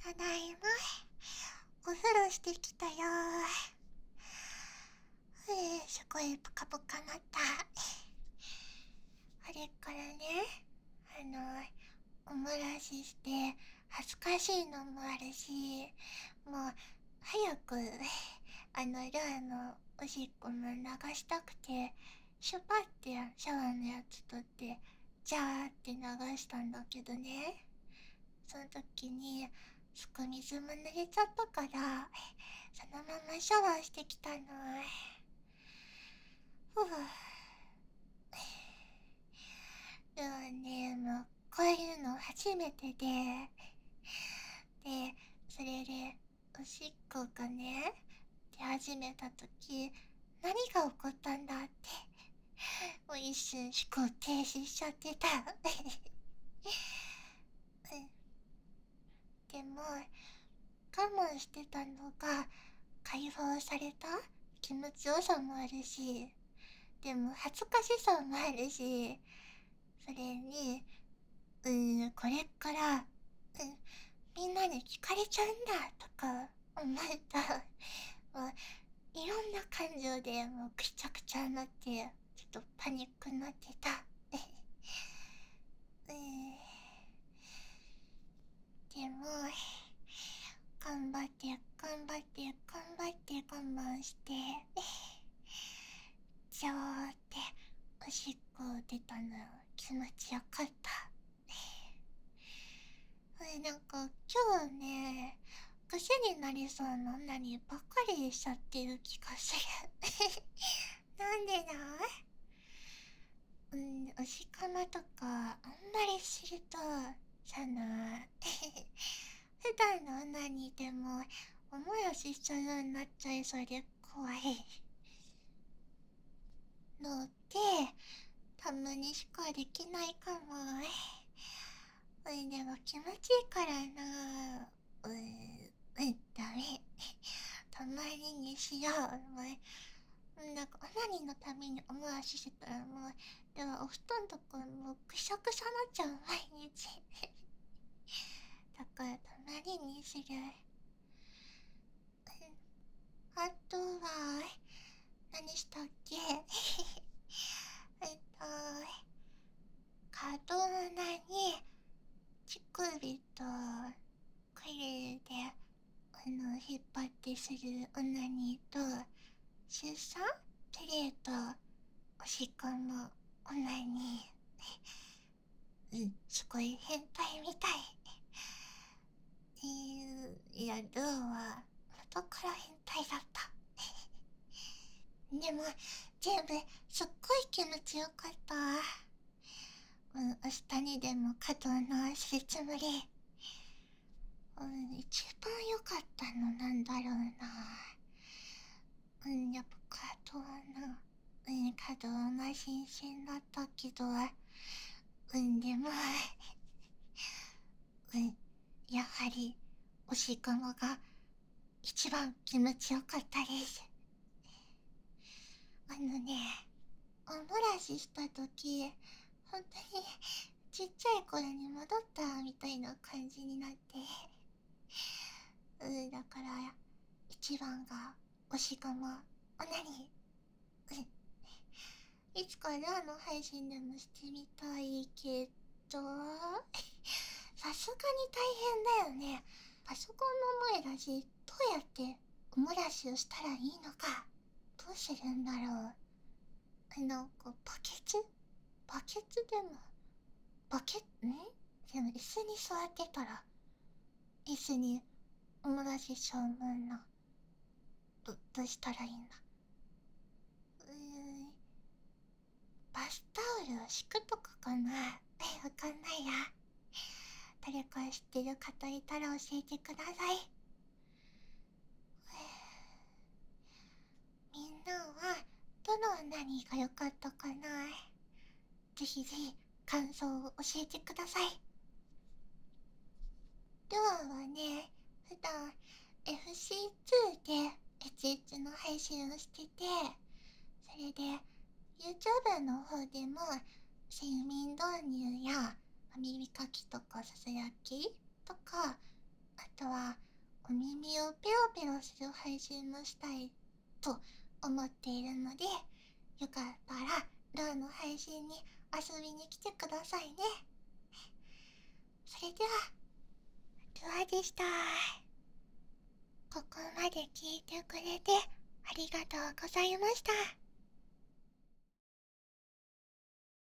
ただいま。お風呂してきたよ。すごいポカポカなった。あれからね、おもらしして恥ずかしいのもあるし、もう早くルアのおしっこも流したくて、シュパってシャワーのやつ取ってジャーって流したんだけどね、その時にすく水も濡れちゃったから、そのままシャワーしてきたの。ふぅ。ではね、もうこういうの初めてで、それでおしっこがね出始めた時、何が起こったんだって、もう一瞬思考停止しちゃってた。でも我慢してたのが解放された気持ちよさもあるし、でも恥ずかしさもあるし、それにこれから、みんなに聞かれちゃうんだとか思えた。もういろんな感情でもうくちゃくちゃになって、ちょっとパニックになってた。でも頑張って頑張って頑張って我慢してジョーっておしっこ出たの気持ちよかった。なんか今日ね、癖になりそうな何ばっかりしちゃってる気がする。なんでだ？おしかまとかあんまりするとさな普段の女にでもおもやししちゃうようになっちゃいそうで怖いので、たまにしかできないかも。でも気持ちいいからな。ダメ。たまににしよう。なんかオナニーのためにおもらししてたらもう、ではお布団とかもうくしゃくしゃなっちゃう毎日。だからたまににする。あとは何したっけ？カドーナに乳首とクリルで引っ張ってするオナニーと、出産プレートおしっこもオナニー。すごい変態みたい。いや、ルーは元から変態だった。でも全部すっごい気持ちよかった。明日にでも加藤のするつもり。一番良かったのなんだろうな。やっぱ加藤の、加藤が新鮮だったけど、でも、やはりおしっこもが一番気持ちよかったです。おもらしした時、本当にちっちゃい頃に戻ったみたいな感じになって、だから一番がおしかもおなに、いつかラの配信でもしてみたいけど、さすがに大変だよね。パソコンの前だし、どうやっておもらしをしたらいいのか。どうするんだろう。バケツでも、でも椅子に座ってたら、椅子におもらししちゃうもんな。どうしたらいいんだ。バスタオルを敷くとかかな。わかんないや。誰か知ってる方いたら教えてください。みんなはどの何が良かったかな。ぜひぜひ感想を教えてください。ルアはね、普段 FC2 で HH の配信をしてて、それで YouTube の方でも睡眠導入や耳かきとかささやきとか、あとはお耳をペロペロする配信もしたいと思っているので、よかったらルーの配信に遊びに来てくださいね。それでは、ルアでした。ここまで聞いてくれてありがとうございました。